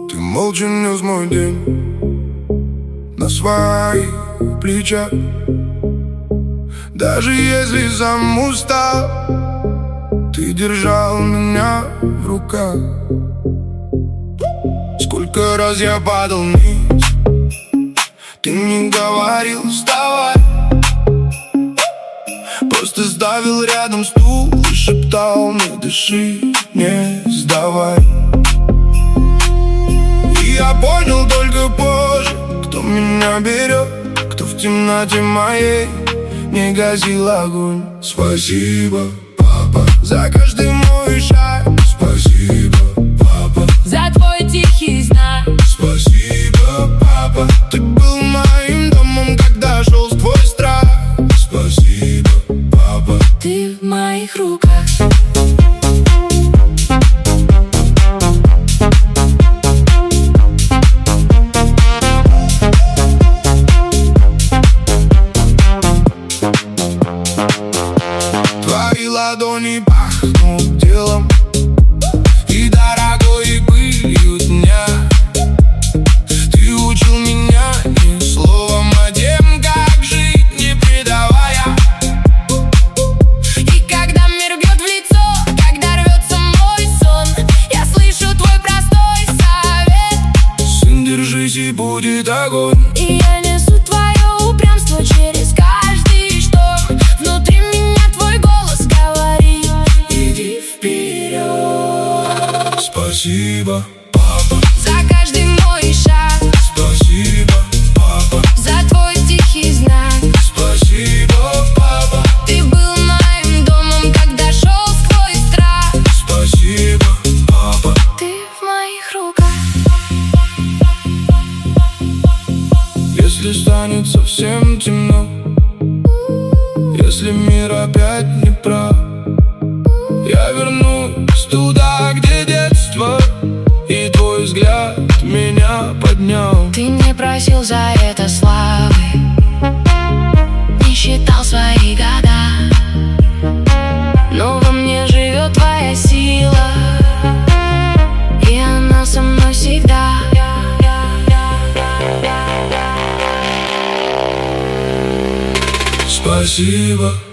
Ты молча нес мой день на своих плечах. Даже если сам устал, ты держал меня в руках. Сколько раз я падал вниз, ты не говорил вставай, просто ставил рядом стул и шептал: не дыши, не сдавай. И я понял только позже, кто меня берет, кто в темноте моей не гасил огонь. Спасибо, папа, за каждый мой шаг. Спасибо, папа, за твой тихий знак. Спасибо, папа, ты был моим домом, когда шел твой страх. Спасибо, папа, ты в моих руках. Твои ладони пахнут телом и дорогой пылью дня. Ты учил меня ни словом о тем, как жить, не предавая. И когда мир бьет в лицо, когда рвется мой сон, я слышу твой простой совет: сын, держись, и будет огонь. И я несу твое упрямство через каждый шторм. Внутри меня твой голос говорит: иди вперед. Спасибо, папа, за каждый мой шаг. спасибо, папа, за твой тихий знак. спасибо, папа, Ты был моим домом, когда шел сквозь страх. спасибо, папа. Ты в моих руках. Если станет совсем темно, если мир опять не прав, я вернусь туда, где детство, и твой взгляд меня поднял. Ты не просил за это славы, не считал свои года, но во мне живет твоя сила, и она со мной всегда. Спасибо,